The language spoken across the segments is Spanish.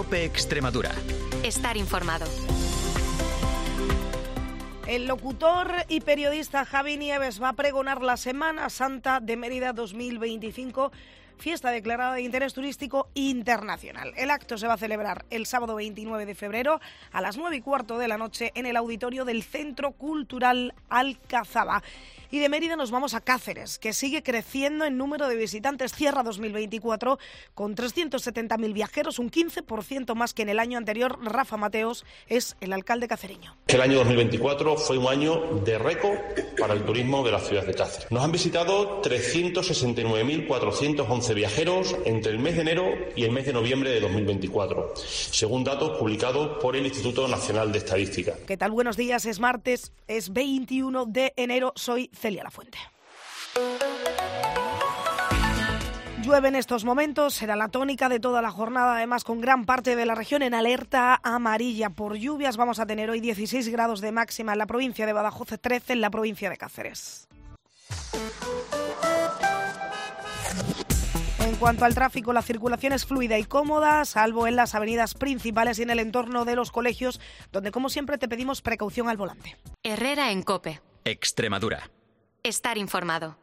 COPE Extremadura. Estar informado. El locutor y periodista Javi Nieves va a pregonar la Semana Santa de Mérida 2025, fiesta declarada de interés turístico internacional. El acto se va a celebrar el sábado 29 de febrero a las 9:15 de la noche en el auditorio del Centro Cultural Alcazaba. Y de Mérida nos vamos a Cáceres, que sigue creciendo en número de visitantes. Cierra 2024 con 370.000 viajeros, un 15% más que en el año anterior. Rafa Mateos es el alcalde cacereño. El año 2024 fue un año de récord para el turismo de la ciudad de Cáceres. Nos han visitado 369.411 viajeros entre el mes de enero y el mes de noviembre de 2024, según datos publicados por el Instituto Nacional de Estadística. ¿Qué tal? Buenos días, es martes, es 21 de enero, soy Celia Lafuente. Llueve en estos momentos, será la tónica de toda la jornada, además con gran parte de la región en alerta amarilla por lluvias. Vamos a tener hoy 16 grados de máxima en la provincia de Badajoz, 13 en la provincia de Cáceres. En cuanto al tráfico, la circulación es fluida y cómoda, salvo en las avenidas principales y en el entorno de los colegios, donde como siempre te pedimos precaución al volante. Herrera en COPE Extremadura. Estar informado.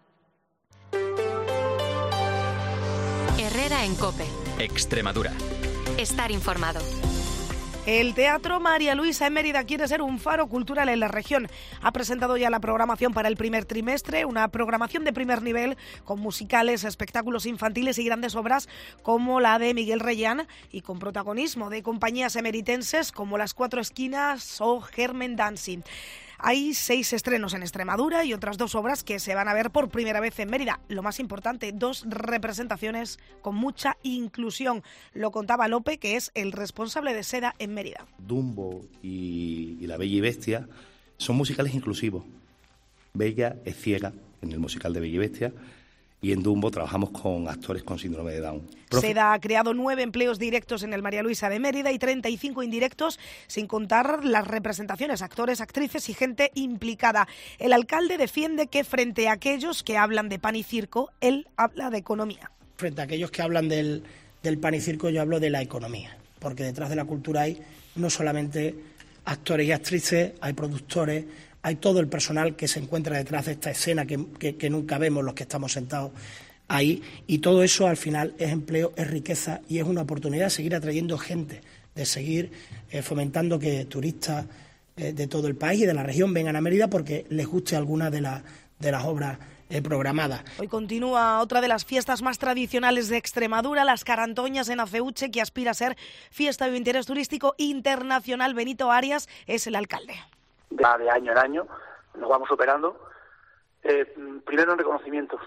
Herrera en COPE Extremadura. Estar informado. El Teatro María Luisa en Mérida quiere ser un faro cultural en la región. Ha presentado ya la programación para el primer trimestre, una programación de primer nivel con musicales, espectáculos infantiles y grandes obras como la de Miguel Reyán y con protagonismo de compañías emeritenses como Las Cuatro Esquinas o Germen Dancing. Hay 6 estrenos en Extremadura y otras 2 obras que se van a ver por primera vez en Mérida. Lo más importante, 2 representaciones con mucha inclusión. Lo contaba Lope, que es el responsable de Seda en Mérida. Dumbo y La Bella y Bestia son musicales inclusivos. Bella es ciega en el musical de Bella y Bestia. Y en Dumbo trabajamos con actores con síndrome de Down. Seda ha creado 9 empleos directos en el María Luisa de Mérida y 35 indirectos, sin contar las representaciones, actores, actrices y gente implicada. El alcalde defiende que frente a aquellos que hablan de pan y circo, él habla de economía. Frente a aquellos que hablan del pan y circo, yo hablo de la economía, porque detrás de la cultura hay no solamente actores y actrices, hay productores, hay todo el personal que se encuentra detrás de esta escena que nunca vemos los que estamos sentados ahí, y todo eso al final es empleo, es riqueza y es una oportunidad de seguir atrayendo gente, de seguir fomentando que turistas de todo el país y de la región vengan a Mérida porque les guste alguna de las obras programadas. Hoy continúa otra de las fiestas más tradicionales de Extremadura, las Carantoñas en Aceuche, que aspira a ser fiesta de interés turístico internacional. Benito Arias es el alcalde. De año en año nos vamos superando. Primero en reconocimientos,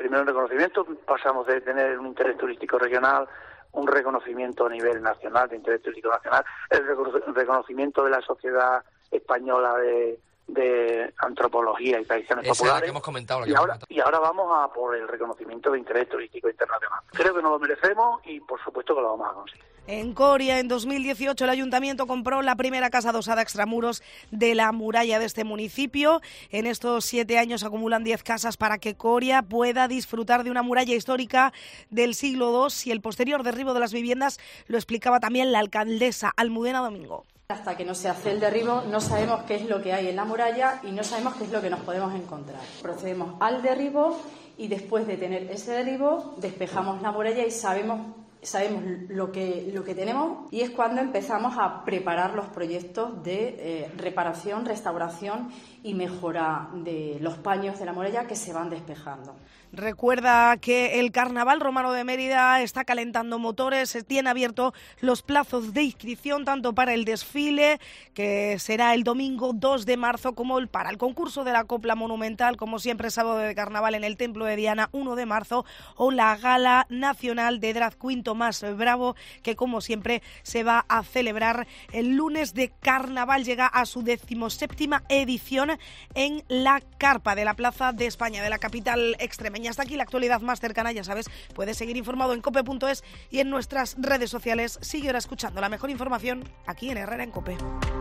pasamos de tener un interés turístico regional, un reconocimiento a nivel nacional de interés turístico nacional, el reconocimiento de la Sociedad Española de Antropología y Tradiciones Populares, que hemos comentado, y ahora vamos a por el reconocimiento de interés turístico internacional. Creo que nos lo merecemos y por supuesto que lo vamos a conseguir. En Coria, en 2018, el Ayuntamiento compró la primera casa adosada extramuros de la muralla de este municipio. En estos 7 años acumulan 10 casas para que Coria pueda disfrutar de una muralla histórica del siglo II, y el posterior derribo de las viviendas lo explicaba también la alcaldesa Almudena Domingo. Hasta que no se hace el derribo no sabemos qué es lo que hay en la muralla y no sabemos qué es lo que nos podemos encontrar. Procedemos al derribo y después de tener ese derribo despejamos la muralla y sabemos lo que tenemos, y es cuando empezamos a preparar los proyectos de reparación, restauración y mejora de los paños de la muralla que se van despejando. Recuerda que el Carnaval Romano de Mérida está calentando motores, se tiene abierto los plazos de inscripción tanto para el desfile, que será el domingo 2 de marzo, como para el concurso de la Copla Monumental, como siempre sábado de Carnaval en el Templo de Diana 1 de marzo, o la Gala Nacional de Drag Queen Tomás Bravo, que como siempre se va a celebrar el lunes de Carnaval. Llega a su 17ª edición en la carpa de la Plaza de España, de la capital extremeña. Hasta aquí la actualidad más cercana, ya sabes, puedes seguir informado en cope.es y en nuestras redes sociales. Sigue ahora escuchando la mejor información aquí en Herrera en COPE.